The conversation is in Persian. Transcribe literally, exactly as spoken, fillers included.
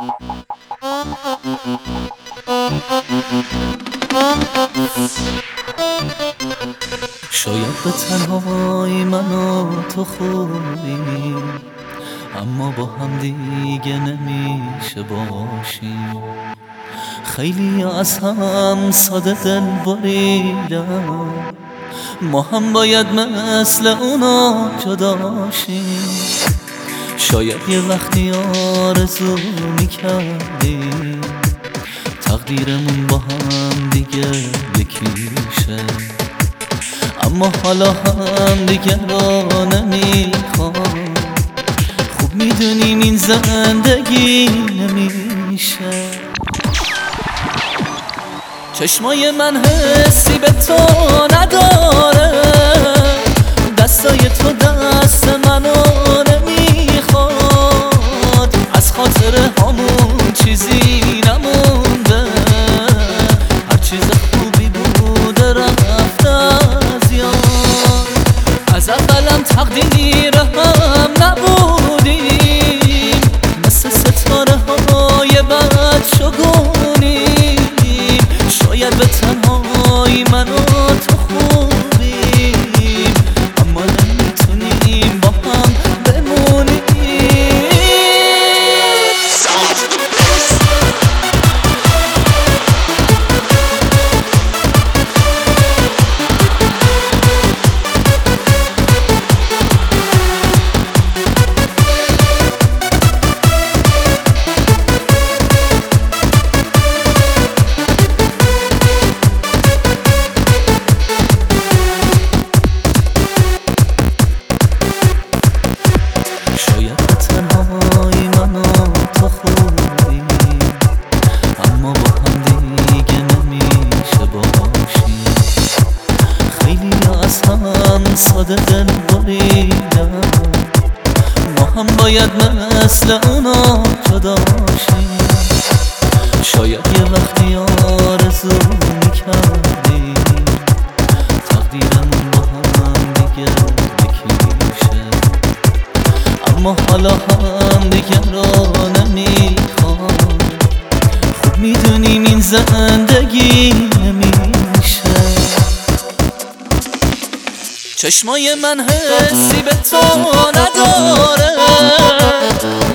شاید به تنهایی من و تو خوبیم، اما با هم دیگه نمیشه باشیم. خیلی از هم ساده دل بریدن، ما هم باید مثل اونا جداشیم. شاید یه وقتی آرزو میکردیم تقدیرمون با هم دیگه یکی شه، اما حالا هم دیگه را نمیخوام. خوب میدونیم این زندگی نمیشه. چشمای من حسی به تو نداره، دستای تو دست منو نمیخواد. از خاطر همون چیزی نمونده، هر چیز خوبی بوده رفته از یاد. از اولم تقدیر هم نبودیم، مثل ستاره های بد شگونیم. شاید به تنهایی من و تو خوبیم، اما نمیتونیم با هم بمونیم. ساده دل بریدن، ما هم باید مثل اونا جداشیم. شاید یه وقتی آرزو میکردیم تقدیرمون با هم دیگه یکی شه، اما حالا هم دیگه را نمیخوام. خوب میدونیم این زندگی نمیشه. چشمای من حسی به تو نداره،